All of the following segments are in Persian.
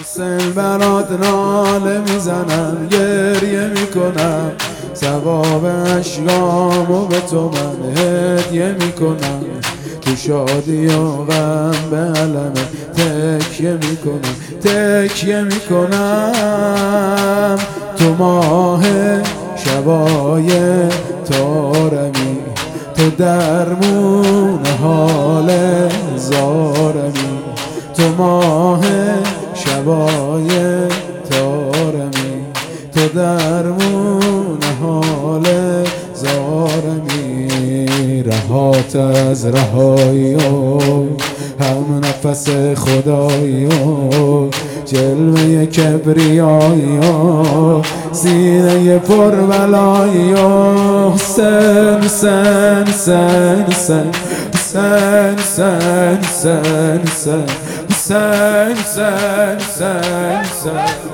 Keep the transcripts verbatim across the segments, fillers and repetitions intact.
حسین برات ناله میزنم، گریه میکنم، ثواب اشکامو به تو من هدیه میکنم. تو شادی و غم به علمه تکیه میکنم، تکیه میکنم. تو ماه شبای تارمی، تو درمون حال زارمی. تو ماه شبای تارمی، تو درمون حال زارمی. رهات از رهایی و هم نفس خدایی و جلوه کبریایی و سینه پر ولایی و حسین حسین حسین حسین حسین حسین حسین حسین حسین حسین حسین حسین.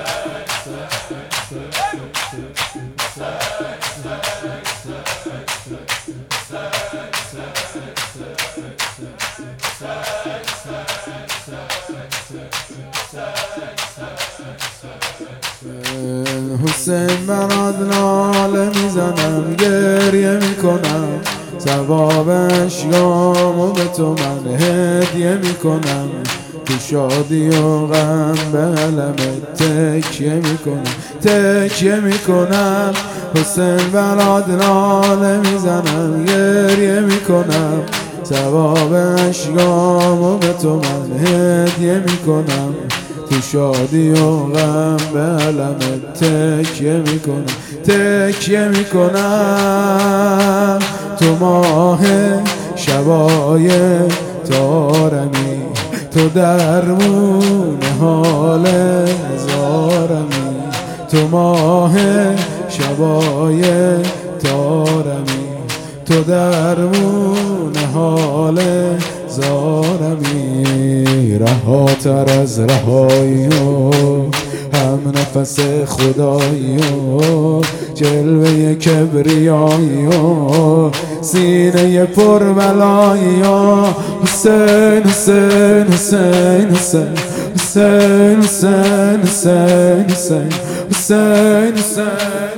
حسین برات ناله میزنم، گریه میکنم، ثواب اشکامو به تو من هدیه میکنم. تو شادی و غم به علمه تکیه میکنم، تکیه میکنم. حسین برات ناله میزنم، گریه میکنم، ثواب اشکامو به تو من هدیه میکنم. تو شادی و غم به علمه تکیه میکنم، تکیه میکنم. تو ماه شبای تارمی، تو درمون حال زارمی. تو ماه شبای تارمی، تو درمون حال زارمی. رهاتر از رهایی و هم نفس خدایی و جلوه کبریایی و سینه پر ولایی و حسین حسین حسین حسین حسین حسین حسین حسین حسین حسین.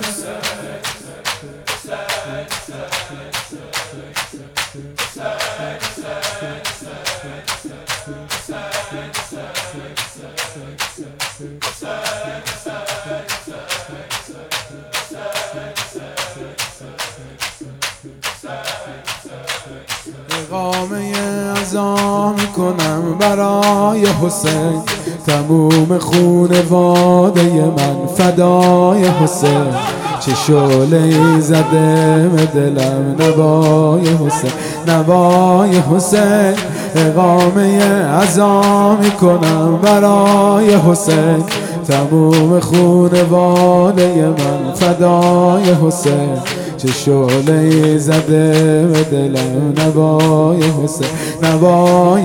اقامه عزا میکنم برای حسین، تموم خونواده من فدای حسین. چه شعله‌ای زده به دلم نوای حسین، نوای حسین. اقامه عزا میکنم برای حسین، تموم خونواده من فدای حسین. چه شعله‌ای زده به دلم نوای حسین، نوای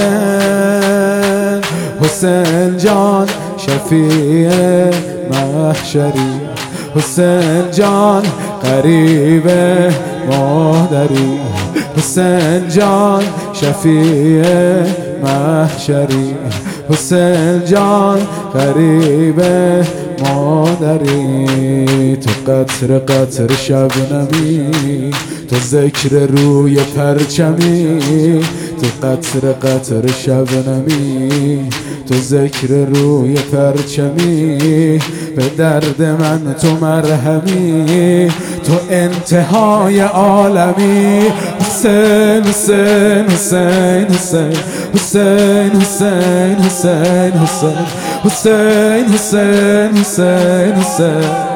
حسین. حسین جان شفیع محشری، حسین جان قریب مادری. حسین جان شفیع محشری، حسین جان قریب مادری. تو قطر قطر شبنمی، تو ذکر روی پرچمی. تو قطر قطر شبنمی، تو ذکر روی پرچمی. به درد من تو مرهمی، تو انتهای عالمی. حسین حسین حسین حسین حسین حسین حسین حسین حسین حسین حسین حسین.